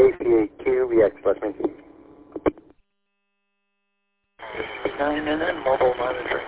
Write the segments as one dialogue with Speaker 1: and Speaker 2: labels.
Speaker 1: KC8Q, VX Flushman.
Speaker 2: 9 and then mobile monitoring.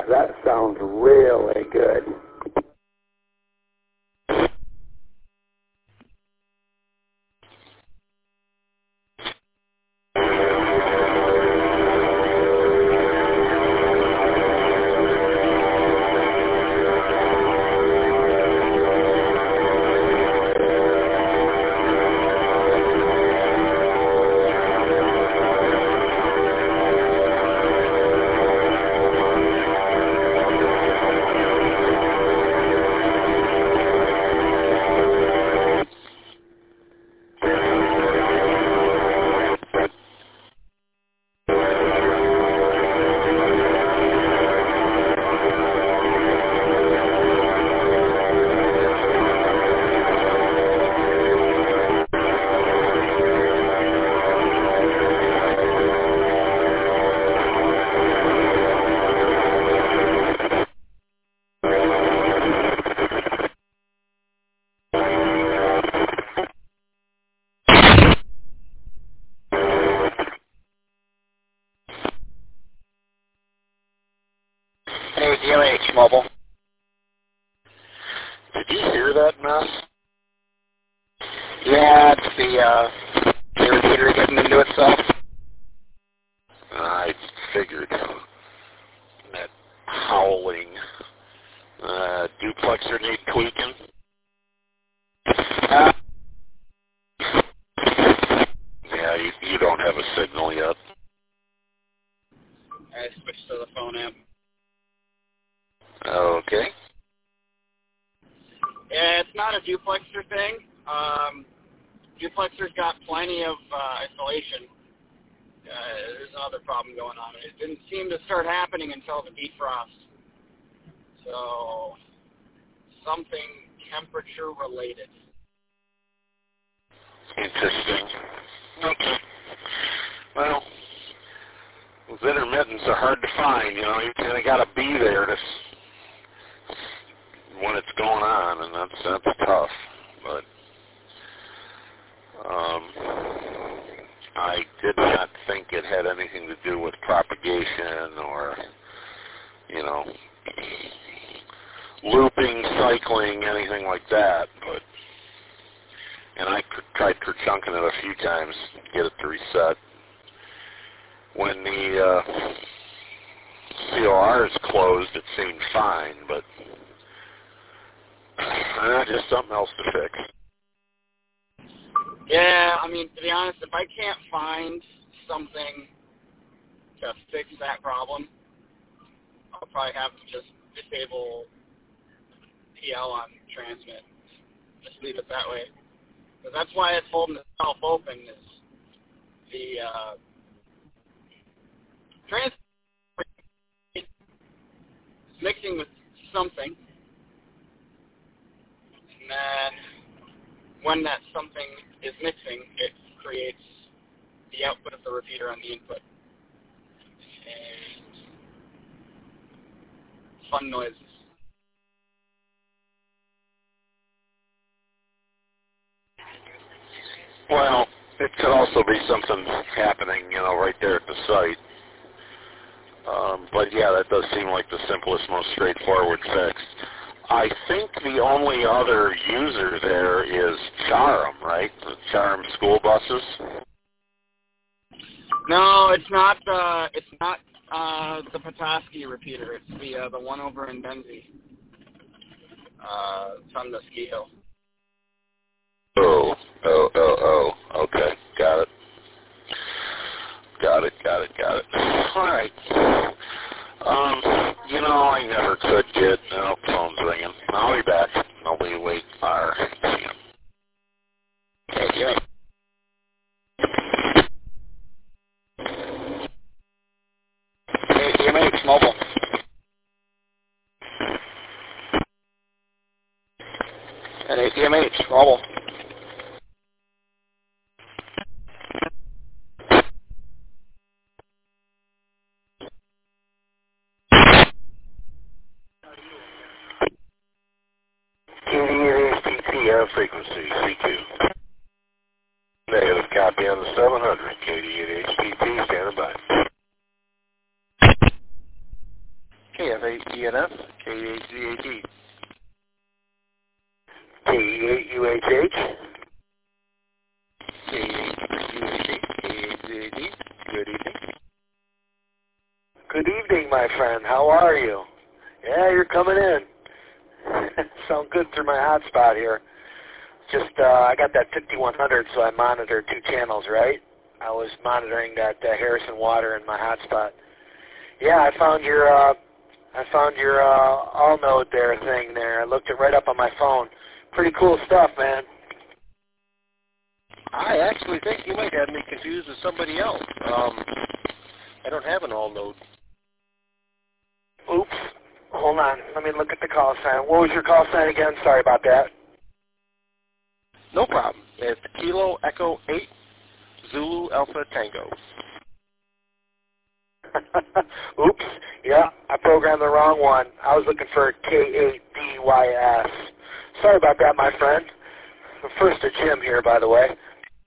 Speaker 1: that sounds really good.
Speaker 2: Hey, DMH Mobile. Did you hear that mess? Yeah, it's the repeater getting into itself. I figured that howling duplexer need tweaking. Yeah, you don't have a signal yet.
Speaker 3: I switched to the phone app.
Speaker 2: Okay.
Speaker 3: Yeah, it's not a duplexer thing. Duplexer's got plenty of isolation. There's another problem going on. It didn't seem to start happening until the defrost. So, something temperature related.
Speaker 2: Interesting. Okay. Well, those intermittents are hard to find, you know. You kind of got to be there to when it's going on, and that's tough. But I did not think it had anything to do with propagation or, you know, looping, cycling, anything like that. But and I tried chunking it a few times to get it to reset. When the COR is closed, it seemed fine, but just something else to fix.
Speaker 3: Yeah, I mean, to be honest, if I can't find something to fix that problem, I'll probably have to just disable PL on transmit. Just leave it that way. Because that's why it's holding itself open is the transmit is mixing with something. And then when that something is mixing, it creates the output of the repeater on the input. And fun noises.
Speaker 2: Well, it could also be something happening, you know, right there at the site. But yeah, that does seem like the simplest, most straightforward fix. I think the only other user there is Charm, right? The Charm school buses.
Speaker 3: No, it's not the Petoskey repeater. It's the one over in Benzie. It's on the ski hill.
Speaker 2: Oh. Okay, got it. All right. You know, I never could get phone's ringing. I'll be back. Nobody wait.
Speaker 3: Okay, good. Hey, DMH Mobile. At ATMH Mobile.
Speaker 2: KD8HPT frequency, CQ. Negative copy on the 700. KD8HPT, standing by.
Speaker 4: KF8DNF, K8ZAD.
Speaker 1: K8UHH.
Speaker 4: K8UHH, K8ZAD. Good evening.
Speaker 1: Good evening, my friend. How are you? Yeah, you're coming in. Sound good through my hotspot here. Just, I got that 5100, so I monitor 2 channels, right? I was monitoring that Harrison Water in my hotspot. Yeah, I found your all node there thing there. I looked it right up on my phone. Pretty cool stuff, man.
Speaker 4: I actually think you might have me confused with somebody else. I don't have an all node.
Speaker 1: Oops. Hold on. Let me look at the call sign. What was your call sign again? Sorry about that.
Speaker 4: No problem. It's Kilo Echo 8 Zulu Alpha Tango.
Speaker 1: Oops. Yeah, I programmed the wrong one. I was looking for K8DYS. Sorry about that, my friend. First to Jim here, by the way.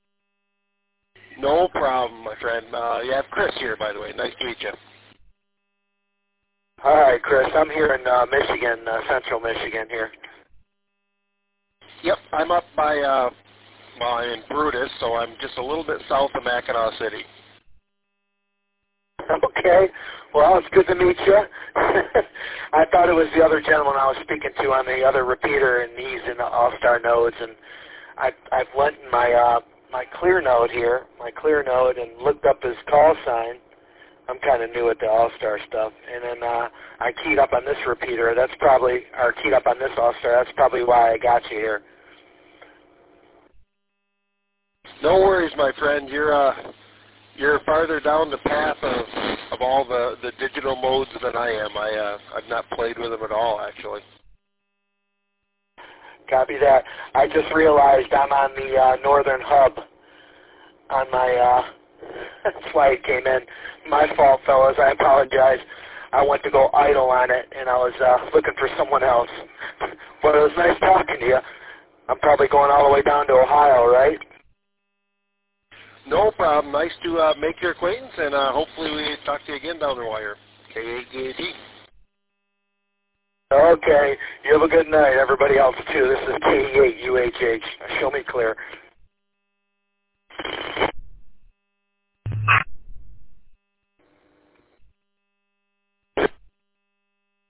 Speaker 4: No problem, my friend. You have Chris here, by the way. Nice to meet you.
Speaker 1: All right, Chris. I'm here in Michigan, central Michigan here.
Speaker 4: Yep, I'm up by, I'm in Brutus, so I'm just a little bit south of Mackinac City.
Speaker 1: Okay. Well, it's good to meet you. I thought it was the other gentleman I was speaking to on the other repeater, and he's in the All-Star nodes. And I've went in my my clear node here, and looked up his call sign. I'm kind of new at the All-Star stuff. And then I keyed up on this repeater. That's probably, or keyed up on this All-Star. That's probably why I got you here.
Speaker 4: No worries, my friend. You're farther down the path of all the digital modes than I am. I've not played with them at all, actually.
Speaker 1: Copy that. I just realized I'm on the Northern Hub on my, that's why it came in. My fault, fellas. I apologize. I went to go idle on it, and I was looking for someone else. But it was nice talking to you. I'm probably going all the way down to Ohio, right?
Speaker 4: No problem. Nice to make your acquaintance, and hopefully we talk to you again down the wire. K8DAD.
Speaker 1: Okay. You have a good night. Everybody else, too. This is K8UHH. Show me clear.